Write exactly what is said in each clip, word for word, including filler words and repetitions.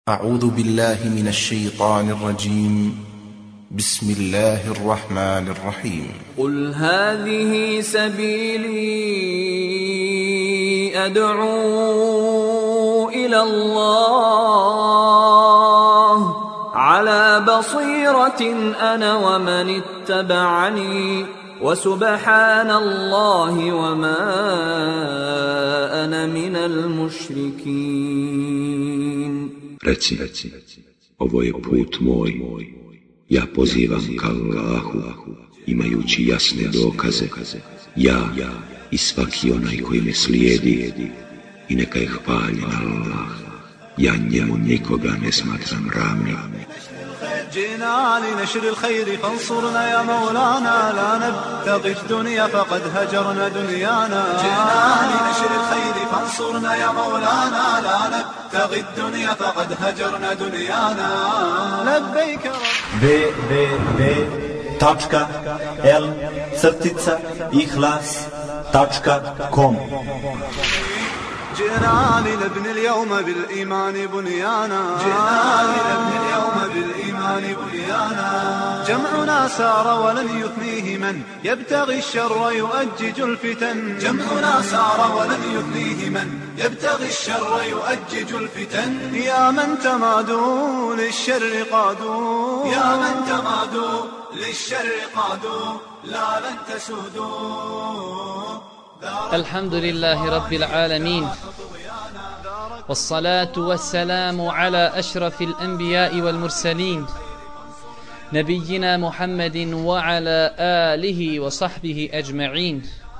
أعوذ بالله من الشيطان الرجيم. بسم الله الرحمن الرحيم. قل هذه سبيلي أدعو إلى الله على بصيرة أنا ومن اتبعني وسبحان الله وما أنا من المشركين. Reci, ovo je put moj, ja pozivam ka Allahu, imajući jasne dokaze, ja i svaki onaj koji me slijedi, i neka je hvaljen Allah, ja njemu nikoga ne smatram ravnim. جئنا لنشر الخير فانصرنا يا مولانا لا نبتغي الدنيا فقد هجرنا دنيانا جئنا لنشر الخير فانصرنا يا مولانا لا نبتغي الدنيا فقد هجرنا دنيانا لبيك w w w tačka l crtica ihlas tačka com. جئنا لنبني اليوم بالإيمان بنيانا جئنا لنبني اليوم بالإيمان بنيانا جمعنا سار ولن يثنيه من يبتغي الشر يؤجج الفتن جمعنا سار ولن يثنيه من يبتغي الشر يؤجج الفتن يا من تمادوا للشر قادوا يا من تمادوا للشر قادوا لا لن تسودوا. الحمد لله رب العالمين والصلاة والسلام على أشرف الأنبياء والمرسلين نبينا محمد وعلى آله وصحبه أجمعين.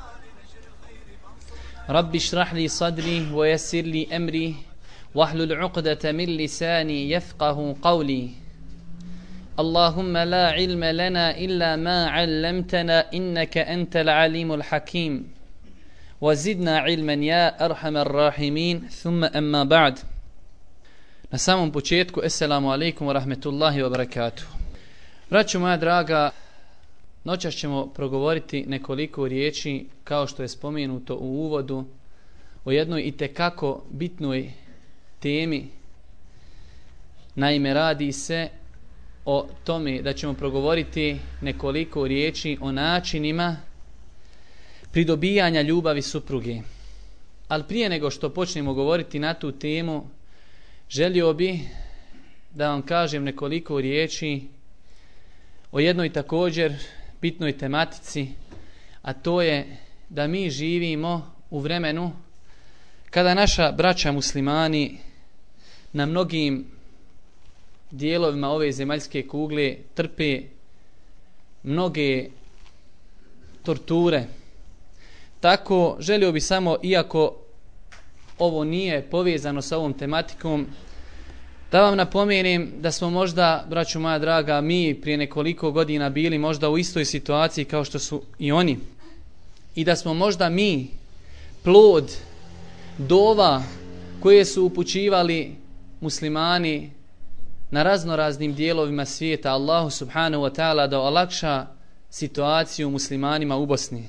رب اشرح لي صدري ويسر لي أمري واحلل عقدة من لساني يفقه قولي. اللهم لا علم لنا إلا ما علمتنا إنك أنت العليم الحكيم وزدنا علما يا أرحم الراحمين ثم أما بعد. Na samom početku, assalamu alaikum wa rahmetullahi wa barakatuh. Braćo moja draga, noćas ćemo progovoriti nekoliko riječi, kao što je spomenuto u uvodu, o jednoj itekako bitnoj temi. Naime, radi se o tome da ćemo progovoriti nekoliko riječi o načinima pridobijanja ljubavi supruge. Ali prije nego što počnemo govoriti na tu temu, želio bi da vam kažem nekoliko riječi o jednoj također bitnoj tematici, a to je da mi živimo u vremenu kada naša braća muslimani na mnogim dijelovima ove zemaljske kugle trpe mnoge torture. Tako, želio bi samo, iako ovo nije povezano sa ovom tematikom, da vam napomenem da smo možda, braćo moja draga, mi prije nekoliko godina bili možda u istoj situaciji kao što su i oni. I da smo možda mi plod dova koje su upućivali muslimani na raznoraznim dijelovima svijeta Allahu subhanahu wa ta'ala da olakša situaciju muslimanima u Bosni.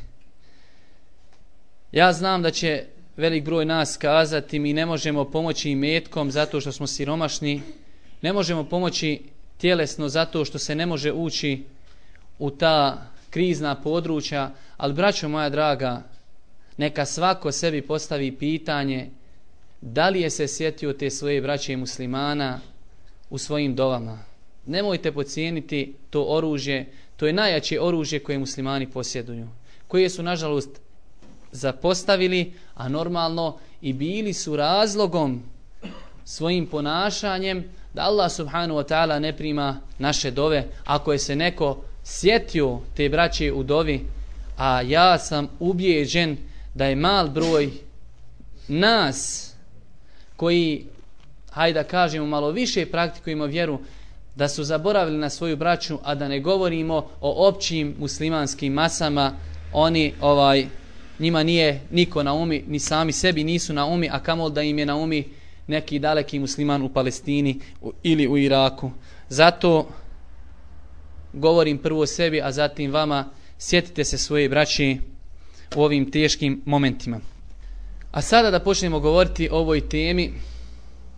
Ja znam da će velik broj nas kazati mi ne možemo pomoći imetkom zato što smo siromašni, ne možemo pomoći tjelesno zato što se ne može ući u ta krizna područja, ali braćo moja draga, neka svako sebi postavi pitanje da li je se sjetio te svoje braće muslimana u svojim dovama. Nemojte podcijeniti to oružje, to je najjače oružje koje muslimani posjeduju, koje su nažalost zapostavili, a normalno i bili su razlogom svojim ponašanjem da Allah subhanahu wa ta'ala ne prima naše dove. Ako je se neko sjetio te braće u dovi, a ja sam ubijeđen da je mal broj nas koji, hajde da kažemo, malo više praktikujemo vjeru, da su zaboravili na svoju braću, a da ne govorimo o općim muslimanskim masama, oni ovaj njima nije niko na umi, ni sami sebi nisu na umi, a kamol da im je na umi neki daleki musliman u Palestini ili u Iraku. Zato govorim prvo sebi, a zatim vama, sjetite se svoje braće u ovim teškim momentima. A sada da počnemo govoriti o ovoj temi,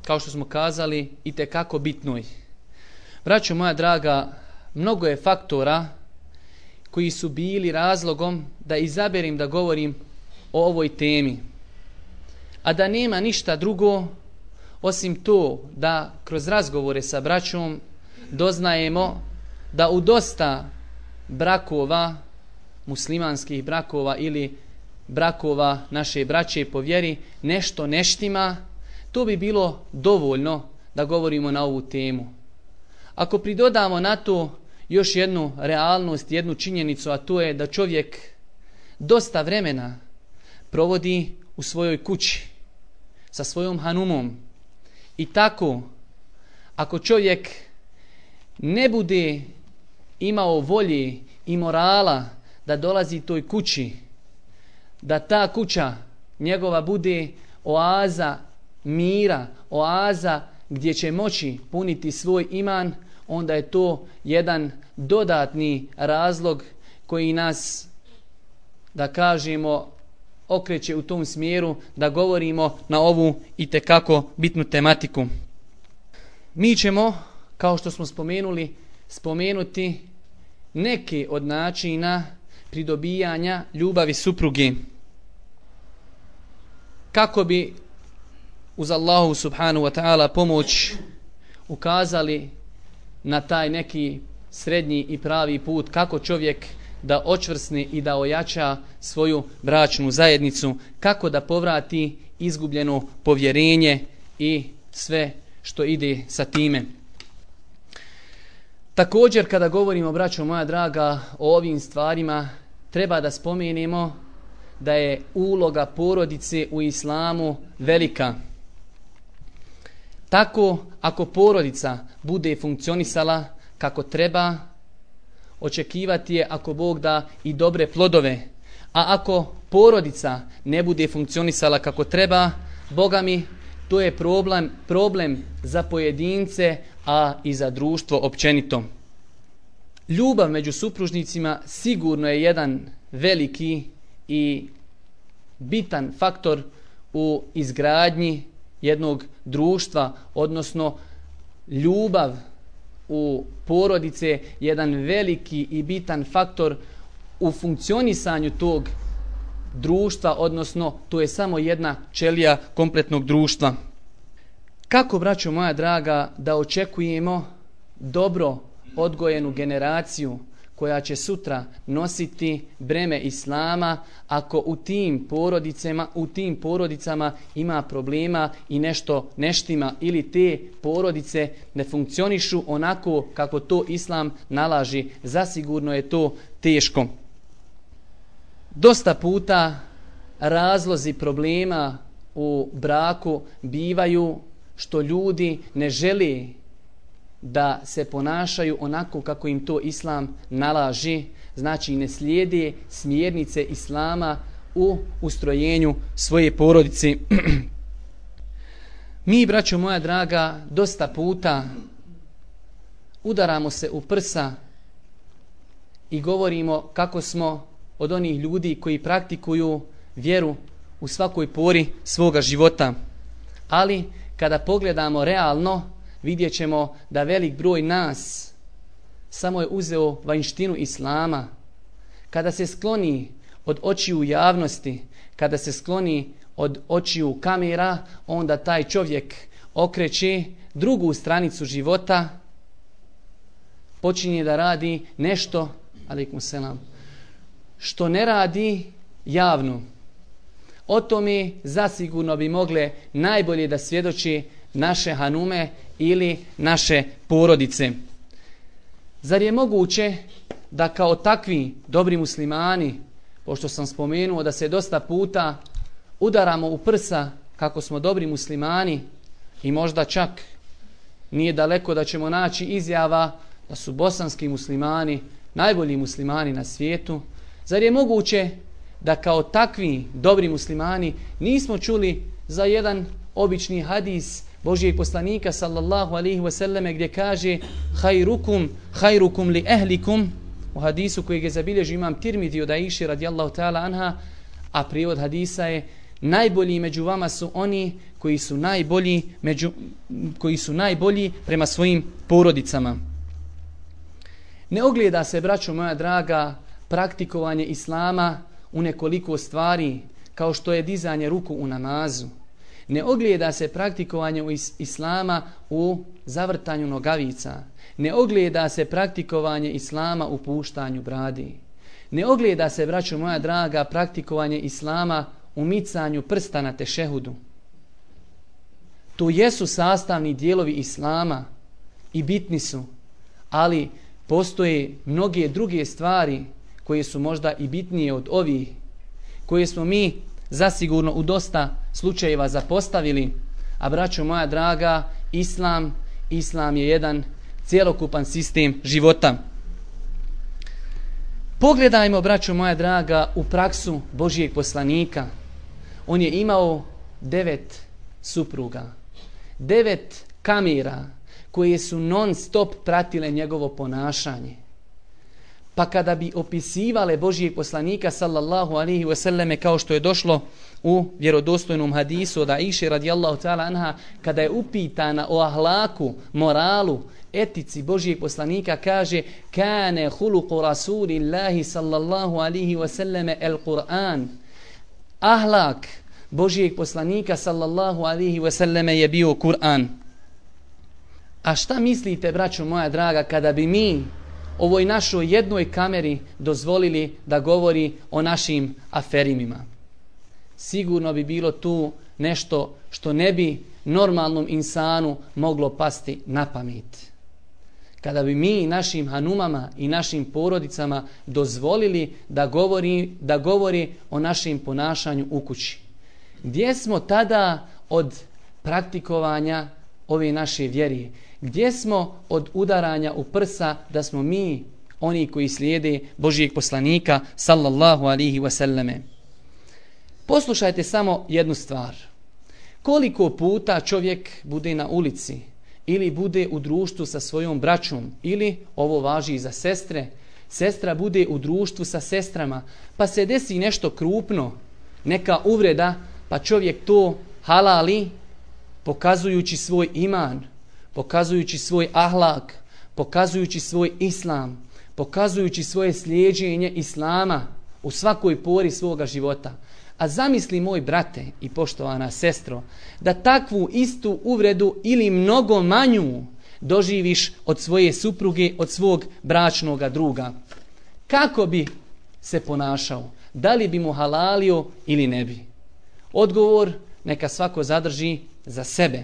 kao što smo kazali, itekako bitnoj. Braćo moja draga, mnogo je faktora koji su bili razlogom da izaberim da govorim o ovoj temi. A da nema ništa drugo osim to da kroz razgovore sa braćom doznajemo da u dosta brakova, muslimanskih brakova ili brakova naše braće po vjeri, nešto ne štima, to bi bilo dovoljno da govorimo na ovu temu. Ako pridodamo na to još jednu realnost, jednu činjenicu, a to je da čovjek dosta vremena provodi u svojoj kući sa svojom hanumom. I tako, ako čovjek ne bude imao volje i morala da dolazi toj kući, da ta kuća njegova bude oaza mira, oaza gdje će moći puniti svoj iman, onda je to jedan dodatni razlog koji nas, da kažemo, okreće u tom smjeru da govorimo na ovu itekako bitnu tematiku. Mi ćemo, kao što smo spomenuli, spomenuti neke od načina pridobijanja ljubavi supruge. Kako bi uz Allahu subhanahu wa ta'ala pomoć ukazali na taj neki srednji i pravi put, kako čovjek da očvrsne i da ojača svoju bračnu zajednicu, kako da povrati izgubljeno povjerenje i sve što ide sa time. Također, kada govorimo, braćo moja draga, o ovim stvarima, treba da spomenemo da je uloga porodice u islamu velika. Tako, ako porodica bude funkcionisala kako treba, očekivati je, ako Bog da, i dobre plodove. A ako porodica ne bude funkcionisala kako treba, Boga mi, to je problem, problem za pojedince, a i za društvo općenito. Ljubav među supružnicima sigurno je jedan veliki i bitan faktor u izgradnji jednog društva, odnosno ljubav u porodice, jedan veliki i bitan faktor u funkcionisanju tog društva, odnosno to je samo jedna ćelija kompletnog društva. Kako, braćo moja draga, da očekujemo dobro odgojenu generaciju koja će sutra nositi breme islama, ako u tim porodicama, u tim porodicama ima problema i nešto neštima, ili te porodice ne funkcionišu onako kako to islam nalaži? Zasigurno je to teško. Dosta puta razlozi problema u braku bivaju što ljudi ne žele da se ponašaju onako kako im to islam nalaži, znači ne slijede smjernice islama u ustrojenju svoje porodice. Mi, braćo moja draga, dosta puta udaramo se u prsa i govorimo kako smo od onih ljudi koji praktikuju vjeru u svakoj pori svoga života. Ali kada pogledamo realno, vidjet ćemo da velik broj nas samo je uzeo vanjštinu islama. Kada se skloni od očiju javnosti, kada se skloni od očiju kamera, onda taj čovjek okreće drugu stranicu života, počinje da radi nešto, alejkum selam, što ne radi javno. O tome zasigurno bi mogle najbolje da svjedoči naše hanume ili naše porodice. Zar je moguće da kao takvi dobri muslimani, pošto sam spomenuo da se dosta puta udaramo u prsa kako smo dobri muslimani, i možda čak nije daleko da ćemo naći izjava da su bosanski muslimani najbolji muslimani na svijetu, zar je moguće da kao takvi dobri muslimani nismo čuli za jedan obični hadis Božijeg poslanika sallallahu alaihi wasallam gdje kaže hajrukum, hajrukum li ehlikum, u hadisu kojeg je zabilježio imam Tirmidhi od Aiše radijallahu ta'ala anha, a prijevod hadisa je: najbolji među vama su oni koji su najbolji, među, koji su najbolji prema svojim porodicama. Ne ogleda se, braćo moja draga, praktikovanje islama u nekoliko stvari, kao što je dizanje ruku u namazu. Ne ogleda se praktikovanje islama u zavrtanju nogavica. Ne ogleda se praktikovanje islama u puštanju bradi. Ne ogleda se, braćo moja draga, praktikovanje islama u micanju prsta na tešehudu. To jesu sastavni dijelovi islama i bitni su, ali postoje mnoge druge stvari koje su možda i bitnije od ovih, koje smo mi zasigurno u dosta slučajeva zapostavili. A braćo moja draga, islam, islam je jedan cjelokupan sistem života. Pogledajmo, braćo moja draga, u praksu Božijeg poslanika. On je imao devet supruga, devet kamera koje su non stop pratile njegovo ponašanje. Pa kada bi opisivale Božijeg poslanika sallallahu alaihi wasallam, kao što je došlo u vjerodostojnom hadisu od Aiše radijallahu ta'ala anha, kada je upitana o ahlaku, moralu, etici Božijeg poslanika, kaže: kane huluku rasulillahi sallallahu alaihi wasallam el Kur'an. Ahlak Božijeg poslanika sallallahu alaihi wasallam je bio Kur'an. A šta mislite, braćo moja draga, kada bi mi ovoj našoj jednoj kameri dozvolili da govori o našim aferimima? Sigurno bi bilo tu nešto što ne bi normalnom insanu moglo pasti na pamet. Kada bi mi našim hanumama i našim porodicama dozvolili da govori, da govori o našem ponašanju u kući. Gdje smo tada od praktikovanja ove naše vjere? Gdje smo od udaranja u prsa da smo mi oni koji slijede Božijeg poslanika sallallahu alaihi wasallame? Poslušajte samo jednu stvar. Koliko puta čovjek bude na ulici ili bude u društvu sa svojom braćom, ili, ovo važi i za sestre, sestra bude u društvu sa sestrama, pa se desi nešto krupno, neka uvreda, pa čovjek to halali, pokazujući svoj iman, pokazujući svoj ahlak, pokazujući svoj islam, pokazujući svoje slijeđenje islama u svakoj pori svoga života. A zamisli, moj brate i poštovana sestro, da takvu istu uvredu ili mnogo manju doživiš od svoje supruge, od svog bračnoga druga. Kako bi se ponašao? Da li bi mu halalio ili ne bi? Odgovor neka svako zadrži za sebe.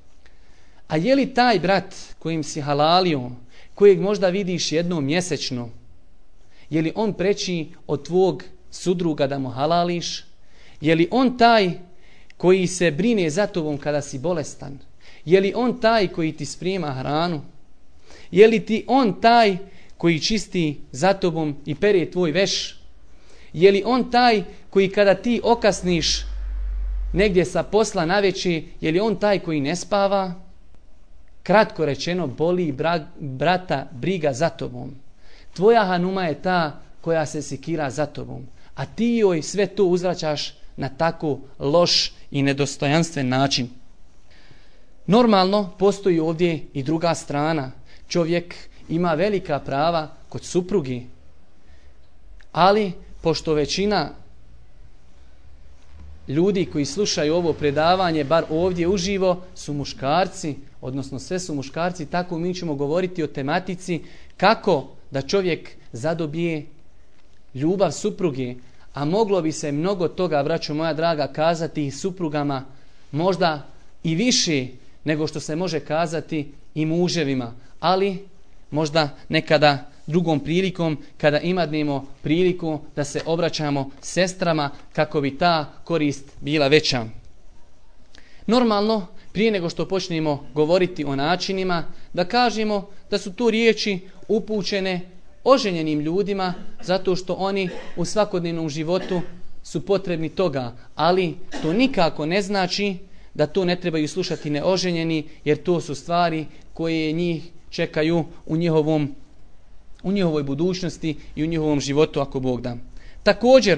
A je li taj brat kojim si halalio, kojeg možda vidiš jednom mjesečno, je li on preći od tvog sudruga da mu halališ? Je li on taj koji se brine za tobom kada si bolestan? Je li on taj koji ti sprema hranu? Je li ti on taj koji čisti za tobom i pere tvoj veš? Je li on taj koji kada ti okasniš negdje sa posla navečer, je li on taj koji ne spava? Kratko rečeno, boli bra, brata briga za tobom. Tvoja hanuma je ta koja se sekira za tobom, a ti joj sve to uzvraćaš na tako loš i nedostojanstven način. Normalno, postoji ovdje i druga strana. Čovjek ima velika prava kod suprugi, ali pošto većina ljudi koji slušaju ovo predavanje, bar ovdje uživo, su muškarci, odnosno sve su muškarci, tako mi ćemo govoriti o tematici kako da čovjek zadobije ljubav supruge. A moglo bi se mnogo toga, braćo moja draga, kazati suprugama, možda i više nego što se može kazati i muževima, ali možda nekada drugom prilikom, kada imadnemo priliku da se obraćamo sestrama, kako bi ta korist bila veća. Normalno, prije nego što počnemo govoriti o načinima, da kažemo da su tu riječi upućene oženjenim ljudima, zato što oni u svakodnevnom životu su potrebni toga, ali to nikako ne znači da to ne trebaju slušati neoženjeni, jer to su stvari koje njih čekaju u njihovom, u njihovoj budućnosti i u njihovom životu, ako Bog da. Također,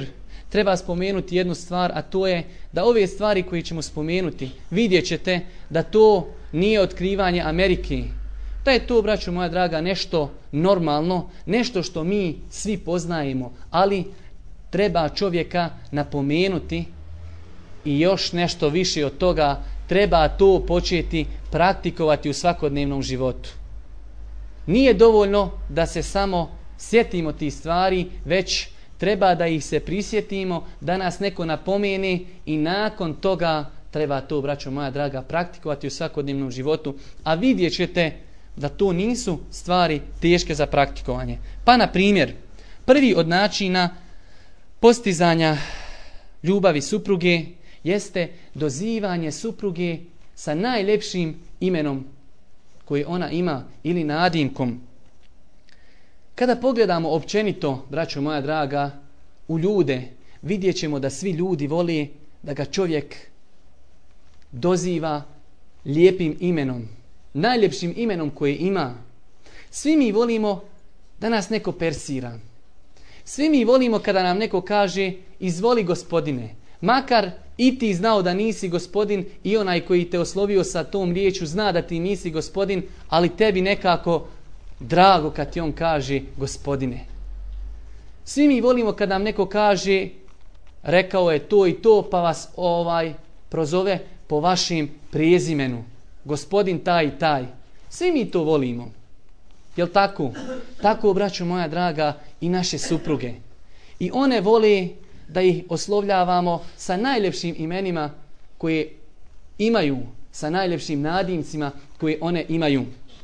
treba spomenuti jednu stvar, a to je da ove stvari koje ćemo spomenuti, vidjet ćete da to nije otkrivanje Amerike. Da je to, braćo moja draga, nešto normalno, nešto što mi svi poznajemo, ali treba čovjeka napomenuti i još nešto više od toga, treba to početi praktikovati u svakodnevnom životu. Nije dovoljno da se samo sjetimo tih stvari, već treba da ih se prisjetimo, da nas neko napomeni i nakon toga treba to, braćo moja draga, praktikovati u svakodnevnom životu, a vidjet ćete da to nisu stvari teške za praktikovanje. Pa, na primjer, prvi od načina postizanja ljubavi supruge jeste dozivanje supruge sa najljepšim imenom koje ona ima ili nadimkom. Kada pogledamo općenito, braćo moja draga, u ljude, vidjet ćemo da svi ljudi vole da ga čovjek doziva lijepim imenom, najljepšim imenom koje ima. Svi mi volimo da nas neko persira. Svi mi volimo kada nam neko kaže izvoli gospodine. Makar i ti znao da nisi gospodin i onaj koji te oslovio sa tom riječu zna da ti nisi gospodin, ali tebi nekako drago kad ti on kaže gospodine. Svi mi volimo kada nam neko kaže rekao je to i to pa vas ovaj prozove po vašem prezimenu. Gospodin taj i taj. Svi mi to volimo. Jel tako? Tako, braćo moja draga, i naše supruge. I one vole da ih oslovljavamo sa najljepšim imenima koje imaju, sa najljepšim nadimcima koje one imaju.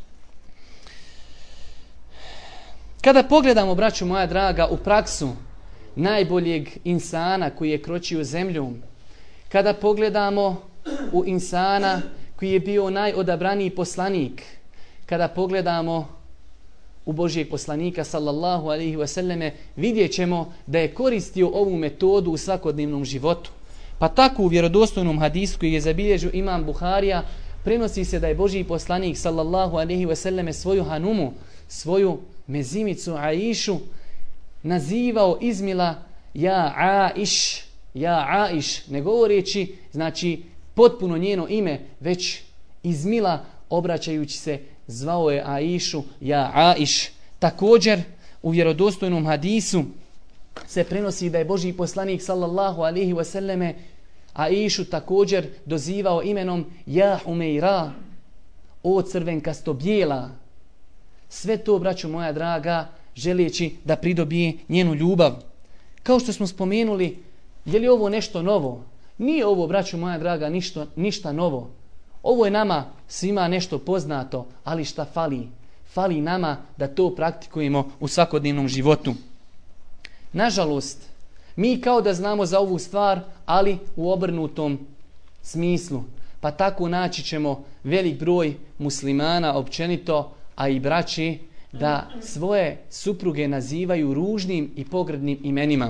Kada pogledamo, braćo moja draga, u praksu najboljeg insana koji je kročio zemljom, kada pogledamo u insana koji je bio najodabraniji poslanik, kada pogledamo u Božijeg poslanika sallallahu alaihi wasallame, vidjet ćemo da je koristio ovu metodu u svakodnevnom životu. Pa tako u vjerodostojnom hadisu koji je zabilježio imam Buharija prenosi se da je Božiji poslanik sallallahu alaihi wasallame svoju hanumu, svoju mezimicu Aišu nazivao izmila ja Aiš, ja Aiš, ne govoreći znači potpuno njeno ime, već izmila obraćajući se zvao je Aišu ja Aiš. Također u vjerodostojnom hadisu se prenosi da je Božji poslanik sallallahu alaihi wasallame Aišu također dozivao imenom ja Humeira, o crvenkasto bijela. Sve to, braćo moja draga, želeći da pridobije njenu ljubav. Kao što smo spomenuli, je li ovo nešto novo? Nije ovo, braćo moja draga, ništa, ništa novo. Ovo je nama svima nešto poznato, ali šta fali? Fali nama da to praktikujemo u svakodnevnom životu. Nažalost, mi kao da znamo za ovu stvar, ali u obrnutom smislu. Pa tako naći ćemo velik broj muslimana općenito, a i braći, da svoje supruge nazivaju ružnim i pogrdnim imenima.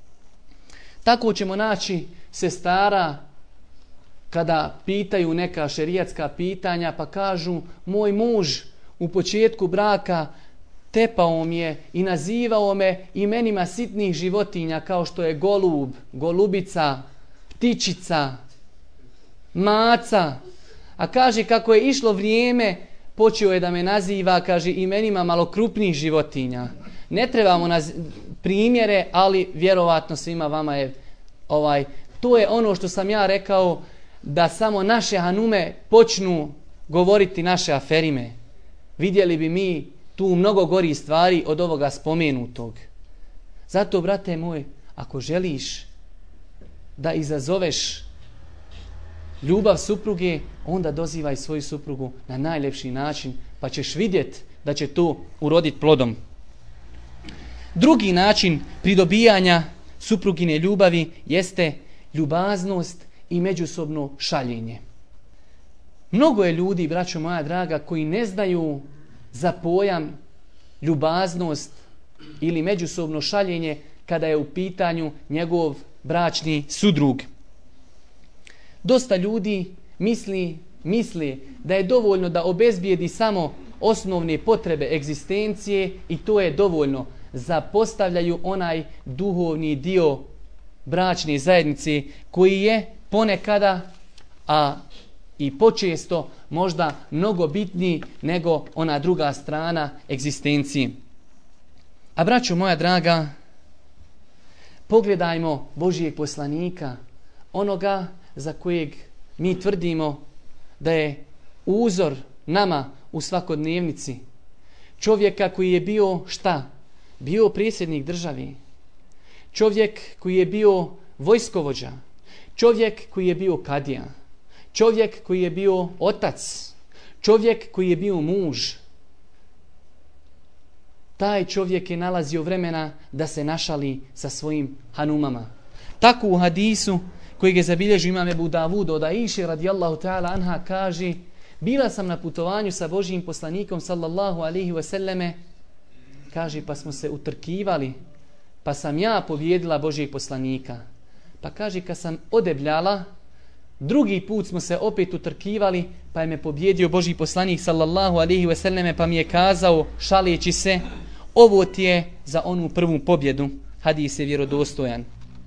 Tako ćemo naći sestara kada pitaju neka šerijatska pitanja pa kažu moj muž u početku braka tepao mi je i nazivao me imenima sitnih životinja kao što je golub, golubica, ptičica, maca. A kaže kako je išlo vrijeme počeo je da me naziva, kaže, imenima malo krupnijih životinja. Ne trebamo naz- primjere, ali vjerovatno svima vama je ovaj, to je ono što sam ja rekao, da samo naše hanume počnu govoriti naše aferime. Vidjeli bi mi tu mnogo gori stvari od ovoga spomenutog. Zato, brate moj, ako želiš da izazoveš ljubav supruge, onda dozivaj svoju suprugu na najljepši način, pa ćeš vidjeti da će to uroditi plodom. Drugi način pridobijanja suprugine ljubavi jeste ljubaznost i međusobno šaljenje. Mnogo je ljudi, braćo moja draga, koji ne znaju za pojam ljubaznost ili međusobno šaljenje kada je u pitanju njegov bračni sudrug. Dosta ljudi misli, misli da je dovoljno da obezbijedi samo osnovne potrebe egzistencije i to je dovoljno. Zapostavljaju onaj duhovni dio bračne zajednice koji je ponekada, a i počesto možda mnogo bitniji nego ona druga strana egzistencije. A braćo moja draga, pogledajmo Božijeg poslanika, onoga za kojeg mi tvrdimo da je uzor nama u svakodnevnici. Čovjeka koji je bio šta? Bio predsjednik države. Čovjek koji je bio vojskovođa. Čovjek koji je bio kadija. Čovjek koji je bio otac. Čovjek koji je bio muž. Taj čovjek je nalazio vremena da se našali sa svojim hanumama. Tako u hadisu kojeg je zabilježio imam Ebu Davud od Aiše radijallahu ta'ala anha kaže: bila sam na putovanju sa Božijim poslanikom sallallahu alaihi wasallame, kaže, pa smo se utrkivali, pa sam ja pobjedila Božijeg poslanika. Pa kaže, kad sam odebljala, drugi put smo se opet utrkivali, pa je me pobjedio Božji poslanik sallallahu alaihi wasallame, pa mi je kazao, šalijeći se, ovo ti je za onu prvu pobjedu. Hadis je vjerodostojan.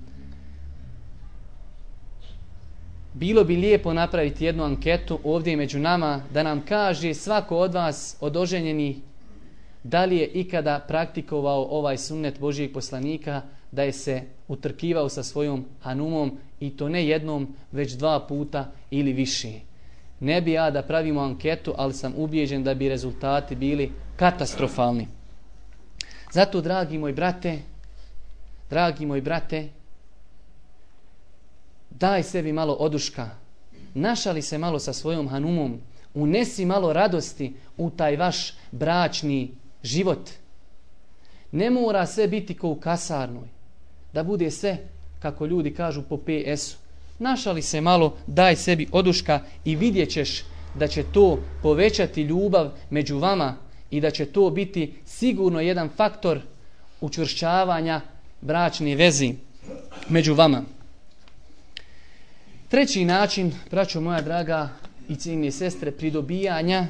Bilo bi lijepo napraviti jednu anketu ovdje među nama da nam kaže svako od vas od oženjenih da li je ikada praktikovao ovaj sunnet Božijeg poslanika da je se utrkivao sa svojom hanumom i to ne jednom, već dva puta ili više. Ne bi ja da pravimo anketu, ali sam ubijeđen da bi rezultati bili katastrofalni. Zato, dragi moji brate, dragi moji brate, daj sebi malo oduška, našali se malo sa svojom hanumom, unesi malo radosti u taj vaš bračni život. Ne mora sve biti kao u kasarnoj, da bude sve, kako ljudi kažu, po P S-u. Našali se malo, daj sebi oduška i vidjet ćeš da će to povećati ljubav među vama i da će to biti sigurno jedan faktor učvršćavanja bračne vezi među vama. Treći način, braćo moja draga i cijenjene sestre, pridobijanja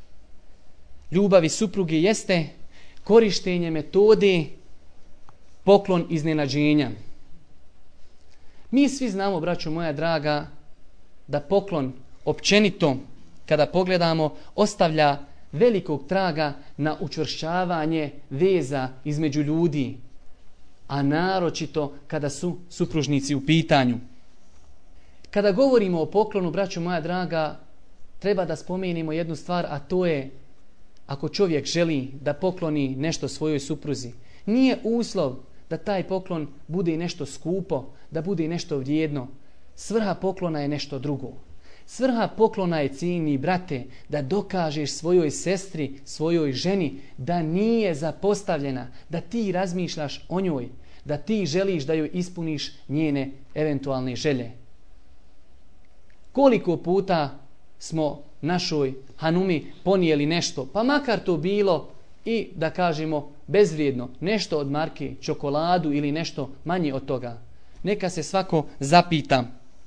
ljubavi supruge jeste korištenje metode poklon iznenađenja. Mi svi znamo, braćo moja draga, da poklon općenito, kada pogledamo, ostavlja velikog traga na učvršćavanje veza između ljudi, a naročito kada su supružnici u pitanju. Kada govorimo o poklonu, braćo moja draga, treba da spomenimo jednu stvar, a to je ako čovjek želi da pokloni nešto svojoj supruzi, nije uslov da taj poklon bude nešto skupo, da bude nešto vrijedno. Svrha poklona je nešto drugo. Svrha poklona je, cijenjeni brate, da dokažeš svojoj sestri, svojoj ženi da nije zapostavljena, da ti razmišljaš o njoj, da ti želiš da joj ispuniš njene eventualne želje. Koliko puta smo našoj hanumi ponijeli nešto, pa makar to bilo i da kažemo bezvrijedno, nešto od marke, čokoladu ili nešto manje od toga. Neka se svako zapita.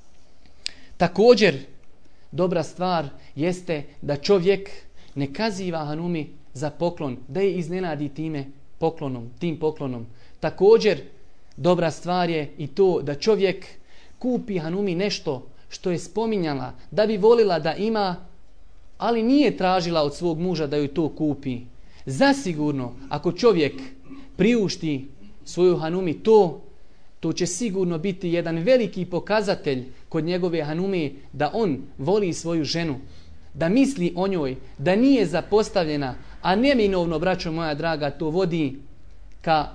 Također, dobra stvar jeste da čovjek ne kaziva hanumi za poklon, da je iznenadi time poklonom, tim poklonom. Također, dobra stvar je i to da čovjek kupi hanumi nešto što je spominjala, da bi volila da ima, ali nije tražila od svog muža da joj to kupi. Zasigurno, ako čovjek priušti svoju hanumi to, to će sigurno biti jedan veliki pokazatelj kod njegove hanume da on voli svoju ženu, da misli o njoj, da nije zapostavljena, a neminovno, braćo moja draga, to vodi ka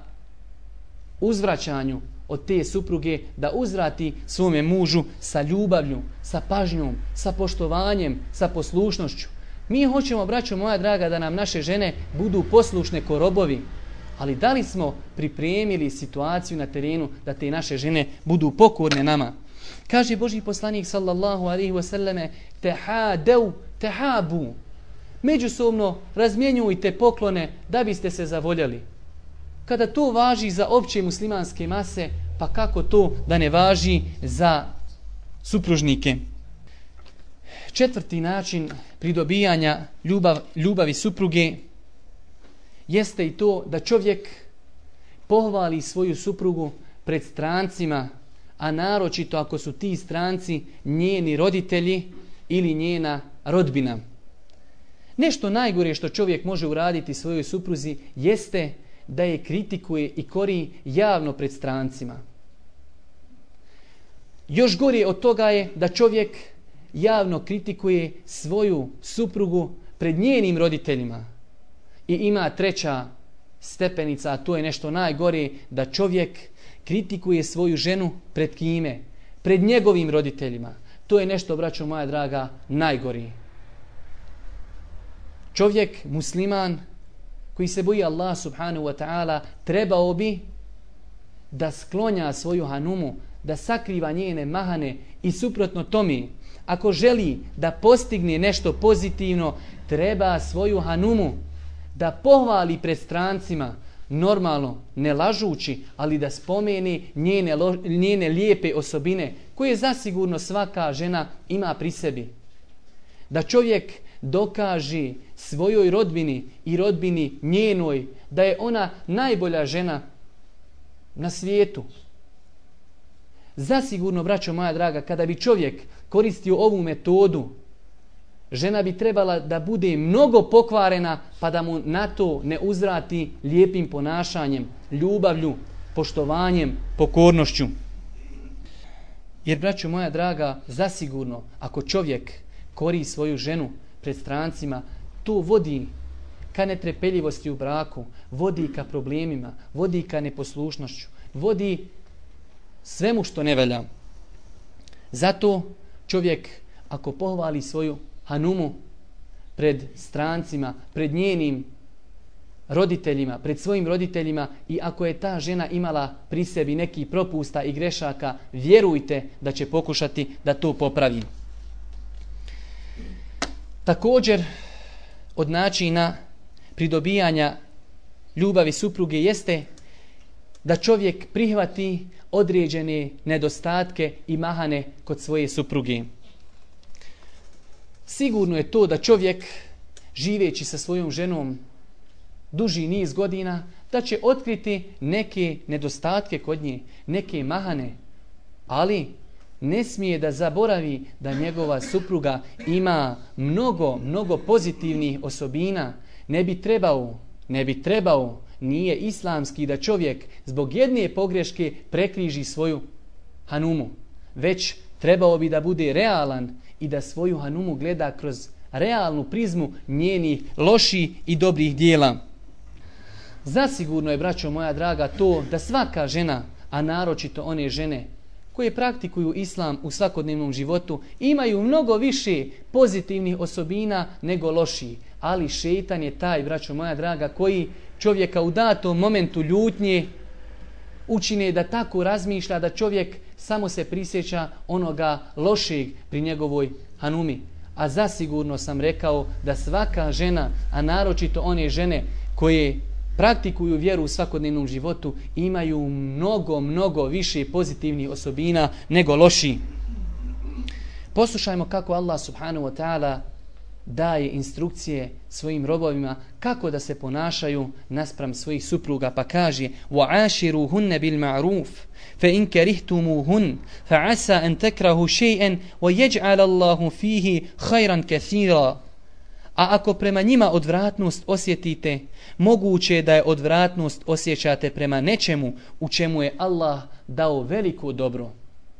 uzvraćanju od te supruge, da uzvrati svome mužu sa ljubavlju, sa pažnjom, sa poštovanjem, sa poslušnošću. Mi hoćemo, braćo moja draga, da nam naše žene budu poslušne ko robovi, ali da li smo pripremili situaciju na terenu da te naše žene budu pokorne nama? Kaže Božji poslanik sallallahu alaihi wasallame: tehadeu tehabu. Međusobno razmjenjujte poklone da biste se zavoljeli. Kada to važi za opće muslimanske mase, pa kako to da ne važi za supružnike? Četvrti način pridobijanja ljubav, ljubavi supruge jeste i to da čovjek pohvali svoju suprugu pred strancima, a naročito ako su ti stranci njeni roditelji ili njena rodbina. Nešto najgore što čovjek može uraditi svojoj supruzi jeste da je kritikuje i kori javno pred strancima. Još gore od toga je da čovjek javno kritikuje svoju suprugu pred njenim roditeljima. I ima treća stepenica, a to je nešto najgore, da čovjek kritikuje svoju ženu pred kime? Pred njegovim roditeljima. To je nešto, braćo moja draga, najgori. Čovjek, musliman, koji se boji Allah subhanahu wa ta'ala, trebao bi da sklonja svoju hanumu, da sakriva njene mahane i suprotno tome, ako želi da postigne nešto pozitivno, treba svoju hanumu da pohvali pred strancima, normalno, ne lažući, ali da spomeni njene, njene lijepe osobine koje zasigurno svaka žena ima pri sebi. Da čovjek dokaže svojoj rodbini i rodbini njenoj da je ona najbolja žena na svijetu. Zasigurno, braćo moja draga, kada bi čovjek koristio ovu metodu, žena bi trebala da bude mnogo pokvarena pa da mu na to ne uzvrati lijepim ponašanjem, ljubavlju, poštovanjem, pokornošću. Jer, braćo moja draga, zasigurno, ako čovjek kori svoju ženu pred strancima, to vodi ka netrpeljivosti u braku, vodi ka problemima, vodi ka neposlušnošću, vodi svemu što ne valja. Zato čovjek, ako pohvali svoju hanumu pred strancima, pred njenim roditeljima, pred svojim roditeljima, i ako je ta žena imala pri sebi neki propusta i grešaka, vjerujte da će pokušati da to popravi. Također, od načina pridobijanja ljubavi supruge jeste da čovjek prihvati određene nedostatke i mahane kod svoje supruge. Sigurno je to da čovjek, živeći sa svojom ženom duži niz godina, da će otkriti neke nedostatke kod nje, neke mahane, ali ne smije da zaboravi da njegova supruga ima mnogo, mnogo pozitivnih osobina. Ne bi trebao, ne bi trebao, nije islamski da čovjek zbog jedne pogreške prekriži svoju hanumu, već trebao bi da bude realan i da svoju hanumu gleda kroz realnu prizmu njenih loših i dobrih dijela. Zasigurno je, braćo moja draga, to da svaka žena, a naročito one žene koje praktikuju islam u svakodnevnom životu, imaju mnogo više pozitivnih osobina nego loših. Ali šeitan je taj, braćo moja draga, koji čovjeka u datom momentu ljutnje učine da tako razmišlja, da čovjek samo se prisjeća onoga lošeg pri njegovoj hanumi. A zasigurno sam rekao da svaka žena, a naročito one žene koje praktikuju vjeru u svakodnevnom životu, imaju mnogo, mnogo više pozitivnih osobina nego loši. Poslušajmo kako Allah subhanahu wa ta'ala daje instrukcije svojim robovima kako da se ponašaju naspram svojih supruga, pa kaže: وَعَاشِرُوهُنَّ بِالْمَعْرُوفِ فَإِنْ كَرِهْتُمُوهُنَّ فَعَسَى أَنْ تَكْرَهُ شَيْئًا وَيَجْعَلَ اللَّهُ فِيهِ خَيْرًا كَثِيرًا. A ako prema njima odvratnost osjetite, moguće je da je odvratnost osjećate prema nečemu u čemu je Allah dao veliko dobro.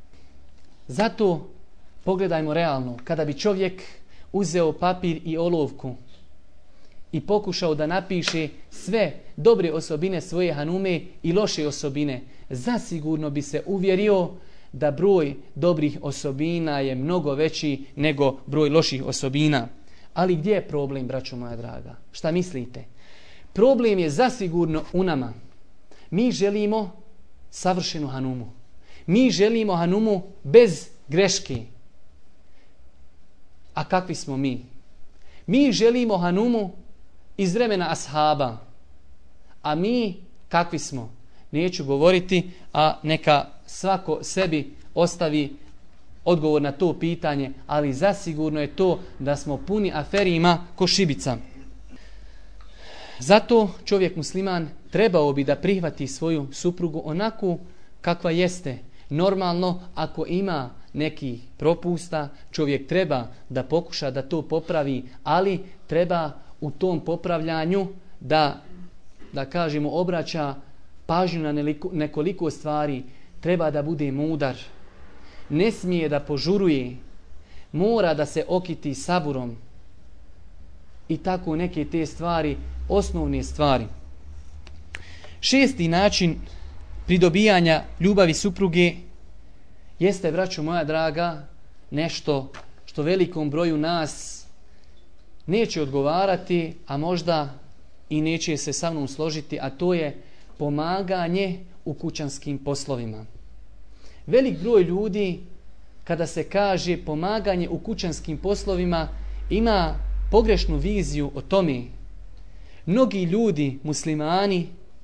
Zato pogledajmo realno, kada bi čovjek uzeo papir i olovku i pokušao da napiše sve dobre osobine svoje hanume i loše osobine, zasigurno bi se uvjerio da broj dobrih osobina je mnogo veći nego broj loših osobina. Ali gdje je problem, braćo moja draga? Šta mislite? Problem je zasigurno u nama. Mi želimo savršenu hanumu. Mi želimo hanumu bez greške. A kakvi smo mi? Mi želimo hanumu iz vremena ashaba. A mi kakvi smo? Neću govoriti, a neka svako sebi ostavi odgovor na to pitanje, ali zasigurno je to da smo puni aferima ko šibica. Zato čovjek musliman trebao bi da prihvati svoju suprugu onako kakva jeste, Normalno, ako ima nekih propusta, čovjek treba da pokuša da to popravi, ali treba u tom popravljanju da, da kažemo, obraća pažnju na nekoliko stvari. Treba da bude mudar, ne smije da požuruje, mora da se okiti saburom i tako neke te stvari, osnovne stvari. Šesti način pridobijanja ljubavi supruge jeste, braćo moja draga, nešto što velikom broju nas neće odgovarati, a možda i neće se sa mnom složiti, a to je pomaganje u kućanskim poslovima. Velik broj ljudi, kada se kaže pomaganje u kućanskim poslovima, ima pogrešnu viziju o tome. Mnogi ljudi, muslimani,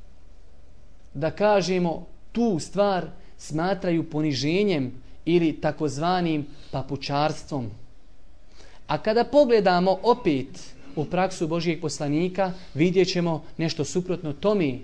da kažemo, tu stvar smatraju poniženjem ili takozvanim papučarstvom. A kada pogledamo opet u praksu Božijeg poslanika, vidjet ćemo nešto suprotno tome.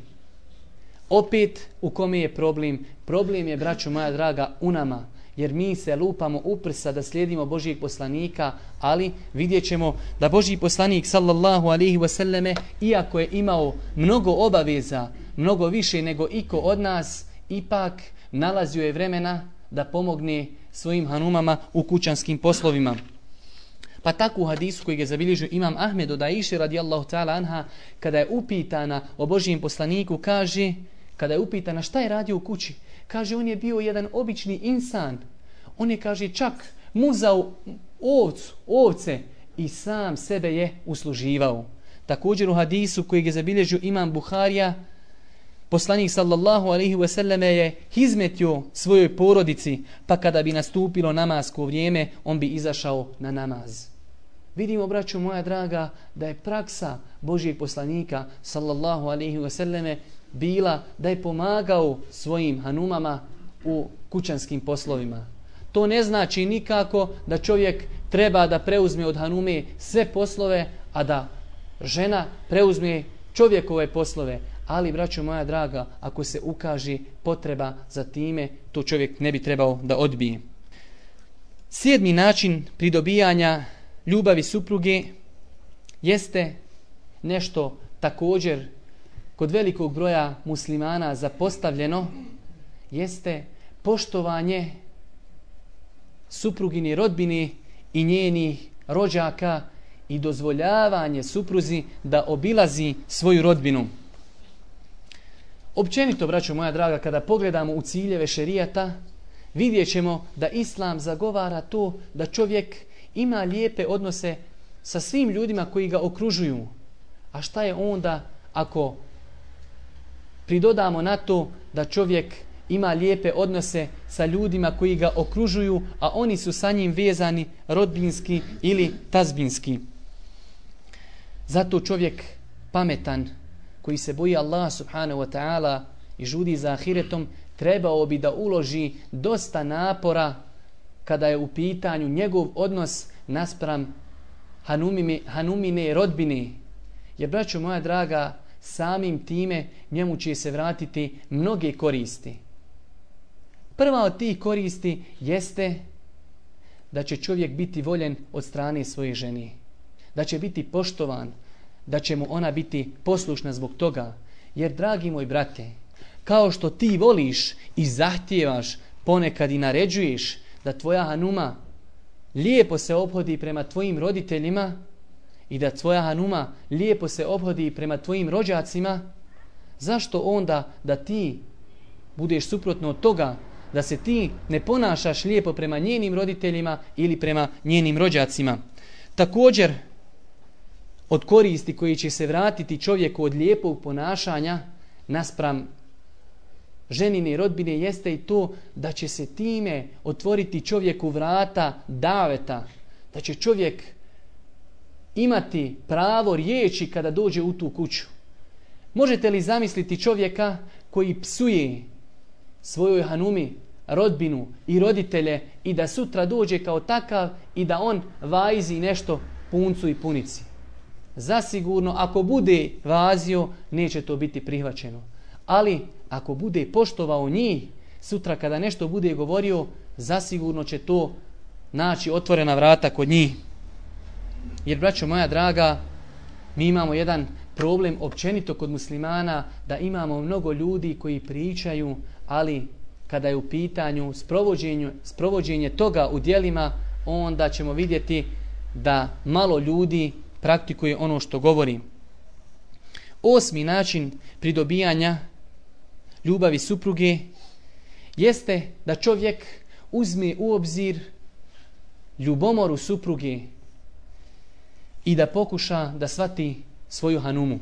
Opet u kome je problem? Problem je, braćo moja draga, u nama. Jer mi se lupamo u prsa da slijedimo Božijeg poslanika, ali vidjet ćemo da Božji poslanik sallallahu alaihi wasallame, iako je imao mnogo obaveza, mnogo više nego iko od nas, ipak nalazio je vremena da pomogne svojim hanumama u kućanskim poslovima. Pa tako u hadisu koji je zabilježio imam Ahmed od Aiše radijallahu ta'ala anha, kada je upitana o Božijem poslaniku, kaže, kada je upitana šta je radio u kući, kaže, on je bio jedan obični insan. On je, kaže, čak muzao ovcu, ovce i sam sebe je usluživao. Također u hadisu koji je zabilježio imam Buharija, poslanik sallallahu alaihi wasallam je hizmetio svojoj porodici, pa kada bi nastupilo namasko vrijeme, on bi izašao na namaz. Vidimo, braćo moja draga, da je praksa Božijeg poslanika sallallahu alaihi wasallam bila da je pomagao svojim hanumama u kućanskim poslovima. To ne znači nikako da čovjek treba da preuzme od hanume sve poslove, a da žena preuzme čovjekove poslove. Ali, braćo moja draga, ako se ukaže potreba za time, to čovjek ne bi trebao da odbije. Sedmi način pridobijanja ljubavi supruge jeste nešto također kod velikog broja muslimana zapostavljeno, jeste poštovanje suprugini rodbine i njenih rođaka i dozvoljavanje supruzi da obilazi svoju rodbinu. Općenito, braćo moja draga, kada pogledamo u ciljeve šerijata, vidjet ćemo da Islam zagovara to da čovjek ima lijepe odnose sa svim ljudima koji ga okružuju. A šta je onda ako pridodamo na to da čovjek ima lijepe odnose sa ljudima koji ga okružuju, a oni su sa njim vezani rodbinski ili tazbinski. Zato čovjek pametan, koji se boji Allah subhanahu wa ta'ala i žudi za ahiretom, trebao bi da uloži dosta napora kada je u pitanju njegov odnos naspram hanumine, hanumine rodbine. Jer, braćo moja draga, samim time njemu će se vratiti mnoge koristi. Prva od tih koristi jeste da će čovjek biti voljen od strane svoje žene. Da će biti poštovan, da će mu ona biti poslušna zbog toga. Jer, dragi moj brate, kao što ti voliš i zahtijevaš, ponekad i naređuješ da tvoja hanuma lijepo se ophodi prema tvojim roditeljima i da tvoja hanuma lijepo se ophodi prema tvojim rođacima, zašto onda da ti budeš suprotno od toga, da se ti ne ponašaš lijepo prema njenim roditeljima ili prema njenim rođacima? Također, od koristi koji će se vratiti čovjeku od lijepog ponašanja naspram ženine rodbine jeste i to da će se time otvoriti čovjeku vrata daveta, da će čovjek imati pravo riječi kada dođe u tu kuću. Možete li zamisliti čovjeka koji psuje svojoj hanumi rodbinu i roditelje i da sutra dođe kao takav i da on vajzi nešto puncu i punici? Zasigurno, ako bude vazio, neće to biti prihvaćeno. Ali ako bude poštovao njih, sutra kada nešto bude govorio, zasigurno će to naći otvorena vrata kod njih. Jer, braćo moja draga, mi imamo jedan problem općenito kod muslimana, da imamo mnogo ljudi koji pričaju, ali kada je u pitanju sprovođenje, sprovođenje toga u djelima, onda ćemo vidjeti da malo ljudi praktikuje ono što govori. Osmi način pridobijanja ljubavi supruge jeste da čovjek uzme u obzir ljubomoru supruge i da pokuša da shvati svoju hanumu.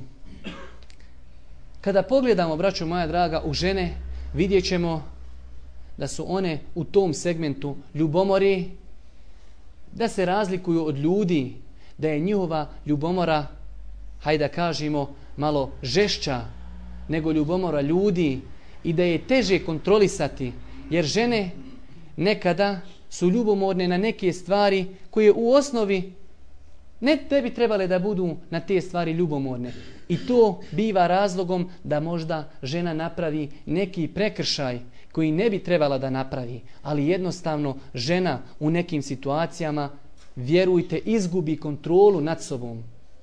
Kada pogledamo, braćo moja draga, u žene, vidjet ćemo da su one u tom segmentu ljubomore, da se razlikuju od ljudi, da je njihova ljubomora, hajde da kažemo, malo žešća nego ljubomora ljudi i da je teže kontrolisati, jer žene nekada su ljubomorne na neke stvari koje u osnovi ne bi trebale da budu na te stvari ljubomorne. I to biva razlogom da možda žena napravi neki prekršaj koji ne bi trebala da napravi. Ali jednostavno žena u nekim situacijama, vjerujte, izgubi kontrolu nad sobom.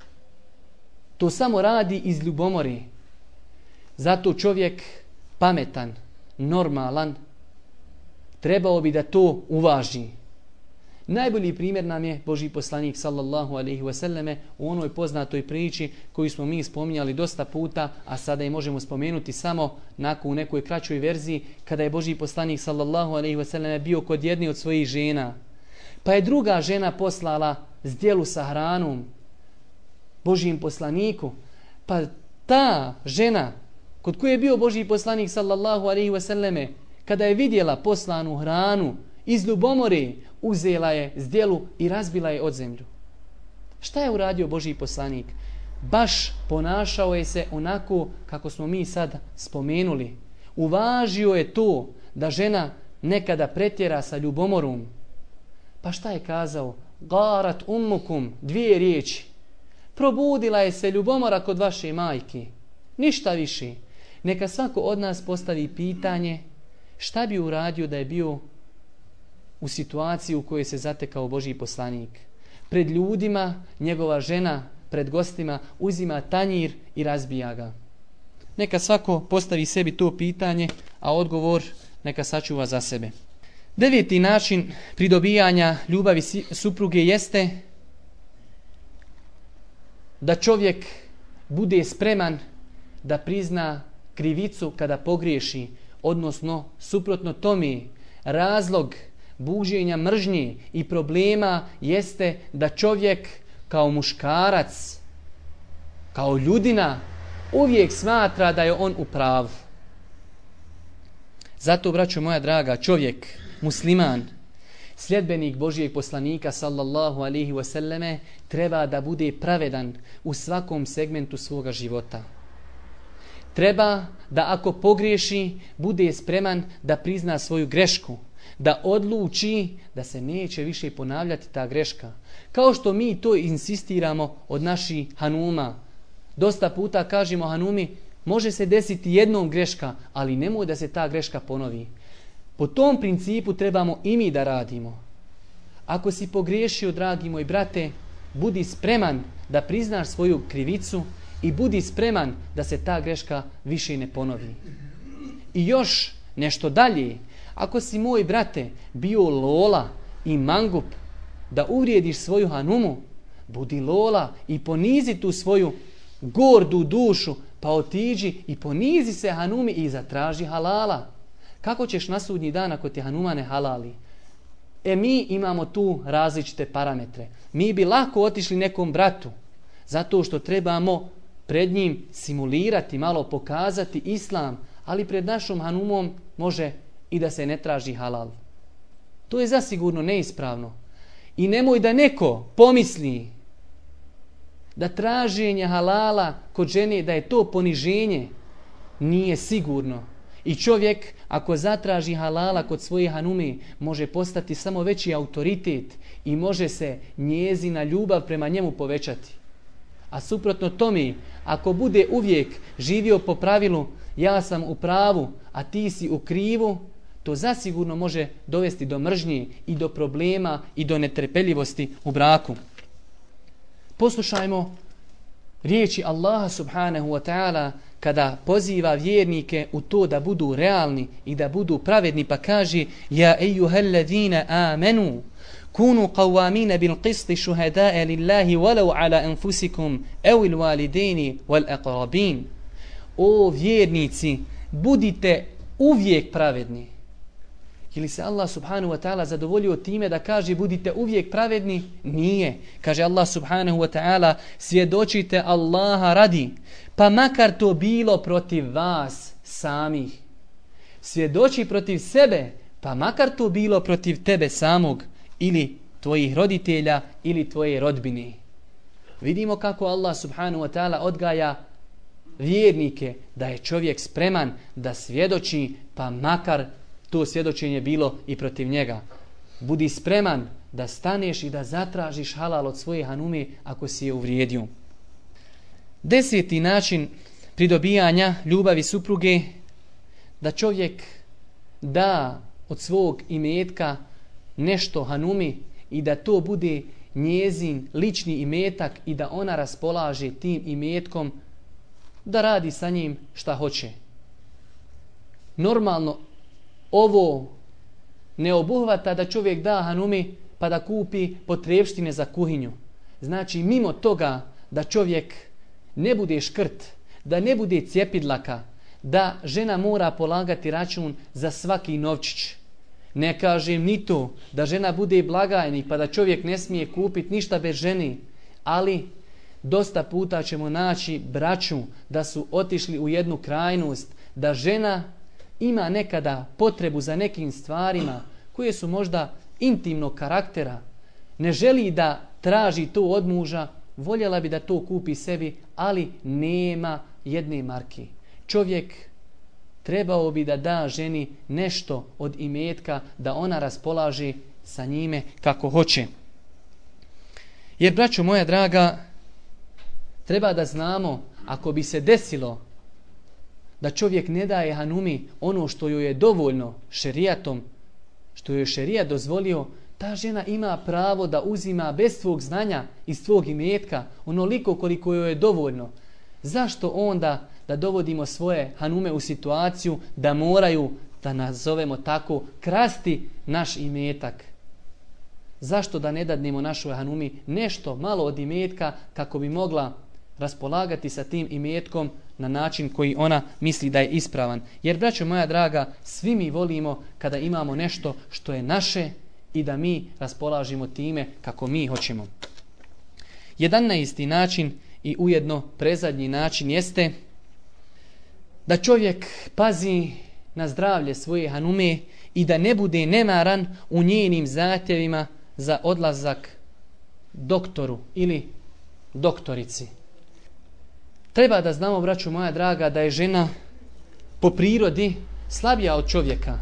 To samo radi iz ljubomore. Zato čovjek pametan, normalan, trebao bi da to uvaži. Najbolji primjer nam je Božji poslanik sallallahu alejhi ve selleme u onoj poznatoj priči koju smo mi spominjali dosta puta, a sada je možemo spomenuti samo nakon u nekoj kraćoj verziji, kada je Božji poslanik sallallahu alejhi ve selleme bio kod jedne od svojih žena. Pa je druga žena poslala zdjelu sa hranom Božjem poslaniku. Pa ta žena kod koje je bio Božji poslanik sallallahu alejhi ve selleme, kada je vidjela poslanu hranu, iz ljubomore uzela je zdjelu i razbila je od zemlju. Šta je uradio Božji poslanik? Baš ponašao je se onako kako smo mi sad spomenuli. Uvažio je to da žena nekada pretjera sa ljubomorom. Pa šta je kazao? Garat ummukum, dvije riječi. Probudila je se ljubomora kod vaše majke. Ništa više. Neka svako od nas postavi pitanje šta bi uradio da je bio u situaciji u kojoj se zatekao Božji poslanik. Pred ljudima njegova žena, pred gostima, uzima tanjir i razbija ga. Neka svako postavi sebi to pitanje, a odgovor neka sačuva za sebe. Deveti način pridobijanja ljubavi supruge jeste da čovjek bude spreman da prizna krivicu kada pogriješi, odnosno suprotno tome razlog buđenja mržnje i problema jeste da čovjek kao muškarac, kao ljudina uvijek smatra da je on u pravu. Zato, braćo moja draga, čovjek, musliman, sljedbenik Božijeg poslanika sallallahu alejhi ve selleme treba da bude pravedan u svakom segmentu svoga života. Treba da ako pogriješi bude spreman da prizna svoju grešku, da odluči da se neće više ponavljati ta greška. Kao što mi to insistiramo od naših hanuma. Dosta puta kažemo hanumi, može se desiti jednom greška, ali nemoj da se ta greška ponovi. Po tom principu trebamo i mi da radimo. Ako si pogriješio, dragi moj brate, budi spreman da priznaš svoju krivicu i budi spreman da se ta greška više ne ponovi. I još nešto dalje. Ako si, moj brate, bio lola i mangup da uvrijediš svoju hanumu, budi lola i ponizi tu svoju gordu dušu, pa otiđi i ponizi se hanumi i zatraži halala. Kako ćeš na sudnji dan ako ti hanuma ne halali? E mi imamo tu različite parametre. Mi bi lako otišli nekom bratu, zato što trebamo pred njim simulirati, malo pokazati islam, ali pred našom hanumom može i da se ne traži halal. To je zasigurno neispravno. I nemoj da neko pomisli da traženje halala kod žene, da je to poniženje. Nije sigurno. I čovjek, ako zatraži halala kod svoje hanume, može postati samo veći autoritet i može se njezina ljubav prema njemu povećati. A suprotno tome, ako bude uvijek živio po pravilu ja sam u pravu, a ti si u krivu, to zasigurno može dovesti do mržnje i do problema i do netrpeljivosti u braku. Poslušajmo riječi Allaha subhanahu wa ta'ala kada poziva vjernike u to da budu realni i da budu pravedni, pa kaže: Ja ejuhalladina amenu kunu qawamina bil qisti šuhada'a lillahi walau ala anfusikum ew il walidejni wal aqrabin. O vjernici, budite uvijek pravedni. Ili se Allah subhanahu wa ta'ala zadovoljio time da kaže budite uvijek pravedni? Nije. Kaže Allah subhanahu wa ta'ala: svjedočite Allaha radi, pa makar to bilo protiv vas samih. Svjedoči protiv sebe, pa makar to bilo protiv tebe samog, ili tvojih roditelja, ili tvoje rodbine. Vidimo kako Allah subhanahu wa ta'ala odgaja vjernike, da je čovjek spreman da svjedoči, pa makar to svjedočenje bilo i protiv njega. Budi spreman da staneš i da zatražiš halal od svoje hanume ako si je uvrijedio. Deseti način pridobijanja ljubavi supruge, da čovjek da od svog imetka nešto hanumi i da to bude njezin lični imetak i da ona raspolaže tim imetkom, da radi sa njim šta hoće. Normalno ovo ne obuhvata da čovjek da hanumi pa da kupi potrepštine za kuhinju. Znači, mimo toga da čovjek ne bude škrt, da ne bude cjepidlaka, da žena mora polagati račun za svaki novčić. Ne kažem ni to da žena bude blagajnik pa da čovjek ne smije kupiti ništa bez ženi, ali dosta puta ćemo naći braću da su otišli u jednu krajnost, da žena ima nekada potrebu za nekim stvarima koje su možda intimnog karaktera, ne želi da traži to od muža, voljela bi da to kupi sebi, ali nema jedne marke. Čovjek trebao bi da da ženi nešto od imetka, da ona raspolaže sa njime kako hoće. Jer, braćo moja draga, treba da znamo, ako bi se desilo da čovjek ne daje hanumi ono što joj je dovoljno šerijatom, što joj je šerijat dozvolio, ta žena ima pravo da uzima bez svog znanja i svog imetka onoliko koliko joj je dovoljno. Zašto onda da dovodimo svoje hanume u situaciju da moraju, da nazovemo tako, krasti naš imetak? Zašto da ne dadnemo našoj hanumi nešto malo od imetka kako bi mogla raspolagati sa tim imetkom na način koji ona misli da je ispravan? Jer, braćo moja draga, svi mi volimo kada imamo nešto što je naše i da mi raspolažimo time kako mi hoćemo. Jedanaesti način i ujedno prezadnji način jeste da čovjek pazi na zdravlje svoje hanume i da ne bude nemaran u njenim zahtjevima za odlazak doktoru ili doktorici. Treba da znamo, braćo moja draga, da je žena po prirodi slabija od čovjeka.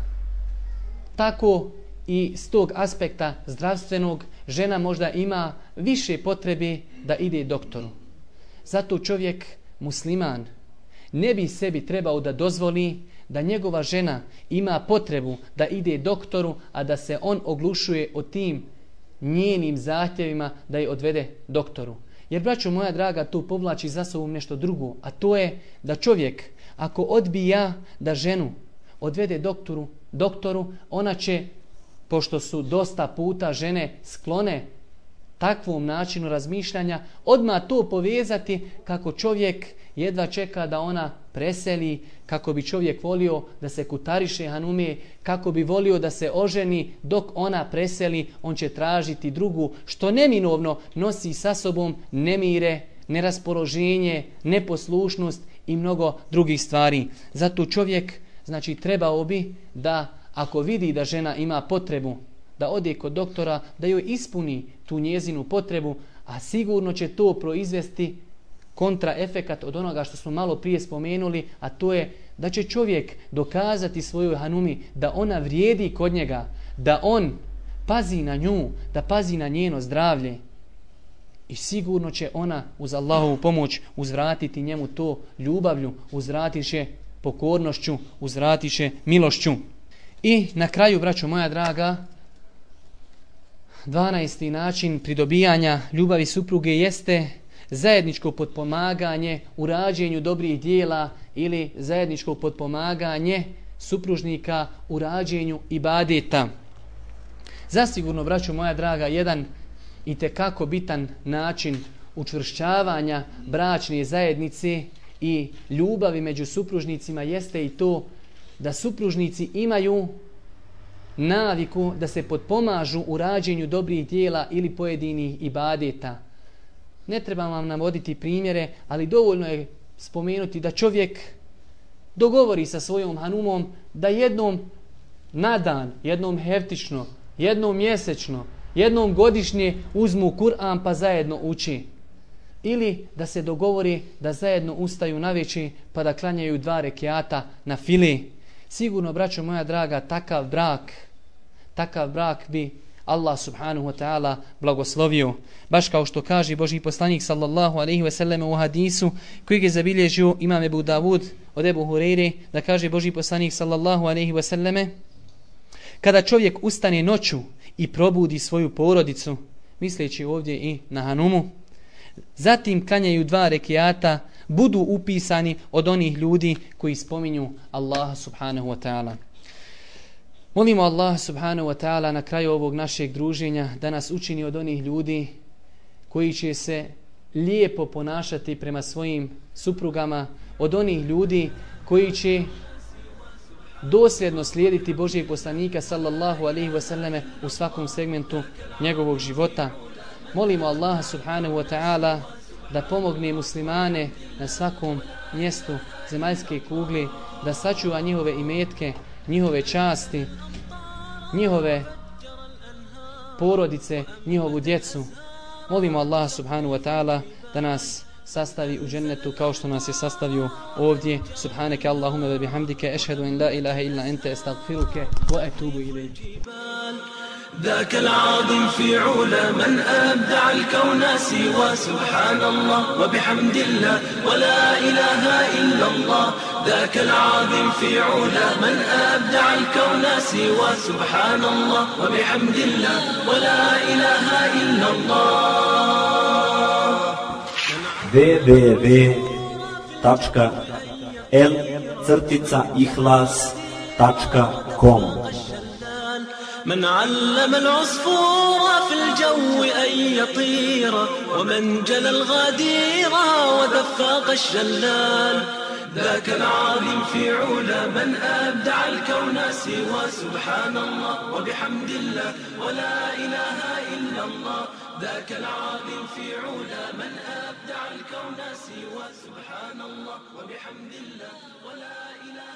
Tako i s tog aspekta zdravstvenog žena možda ima više potrebe da ide doktoru. Zato čovjek musliman ne bi sebi trebao da dozvoli da njegova žena ima potrebu da ide doktoru, a da se on oglušuje o tim njenim zahtjevima da je odvede doktoru. Jer, braćo moja draga, tu povlači za sobom nešto drugo, a to je da čovjek, ako odbija da ženu odvede doktoru, doktoru, ona će, pošto su dosta puta žene sklone takvom načinu razmišljanja, odmah to povezati kako čovjek jedva čeka da ona preseli, kako bi čovjek volio da se kutariše hanume, kako bi volio da se oženi dok ona preseli, on će tražiti drugu, što neminovno nosi sa sobom nemire, neraspoloženje, neposlušnost i mnogo drugih stvari. Zato čovjek, znači, trebao bi da, ako vidi da žena ima potrebu da ode kod doktora, da joj ispuni tu njezinu potrebu, a sigurno će to proizvesti kontraefekat od onoga što smo malo prije spomenuli, a to je da će čovjek dokazati svojoj hanumi da ona vrijedi kod njega, da on pazi na nju, da pazi na njeno zdravlje. I sigurno će ona uz Allahovu pomoć uzvratiti njemu to ljubavlju, uzvratit će pokornošću, uzvratit će milošću. I na kraju, braćo moja draga, dvanaesti način pridobijanja ljubavi supruge jeste zajedničko potpomaganje u rađenju dobrih dijela ili zajedničko potpomaganje supružnika u rađenju ibadeta. Zasigurno, braćo moja draga, jedan itekako bitan način učvršćavanja bračne zajednice i ljubavi među supružnicima jeste i to da supružnici imaju naviku da se potpomažu u rađenju dobrih dijela ili pojedinih ibadeta. Ne trebam vam navoditi primjere, ali dovoljno je spomenuti da čovjek dogovori sa svojom hanumom da jednom na dan, jednom heftično, jednom mjesečno, jednom godišnje uzmu Kur'an pa zajedno uči. Ili da se dogovori da zajedno ustaju navečer pa da klanjaju dva rekiata na fili. Sigurno, braćo moja draga, takav brak, takav brak bi Allah subhanahu wa ta'ala blagoslovio. Baš kao što kaže Božji poslanik sallallahu alaihi ve sellem u hadisu kojeg je zabilježio imam Ebu Davud od Ebu Hureyre, da kaže Božji poslanik sallallahu alaihi ve selleme: kada čovjek ustane noću i probudi svoju porodicu, misleći ovdje i na hanumu, zatim klanjaju dva rekiata, budu upisani od onih ljudi koji spominju Allaha subhanahu wa ta'ala. Molimo Allah subhanahu wa ta'ala na kraju ovog našeg druženja da nas učini od onih ljudi koji će se lijepo ponašati prema svojim suprugama, od onih ljudi koji će dosljedno slijediti Božijeg poslanika sallallahu alaihi wa sallame u svakom segmentu njegovog života. Molimo Allaha subhanahu wa ta'ala da pomogne muslimane na svakom mjestu zemaljske kugle, da sačuva njihove imetke, njihove časti, njihove porodice, njihovu djecu. Molimo Allaha subhanahu wa ta'ala da nas sastavi u džennetu kao što nas je sastavio ovdje. Subhaneke Allahumma wa bihamdike, ešhedu in la ilaha illa ente, estagfiruke wa etubu ilejk. ذاك العظيم في علا من أبدع الكون سوى سبحان الله وبحمد الله ولا إله إلا الله. ذاك العظيم في علا من أبدع الكون سوى سبحان الله وبحمد الله ولا إله إلا الله. w w w tačka l ihlas tačka com من علم العصفور في الجو أن يطير ومن جلى الغدير ودفاق الشلال. ذاك العظيم في علا من أبدع الكون سوى سبحان الله وبحمد الله ولا إله إلا الله. ذاك العظيم في علا من أبدع الكون سوى سبحان الله وبحمد الله ولا إله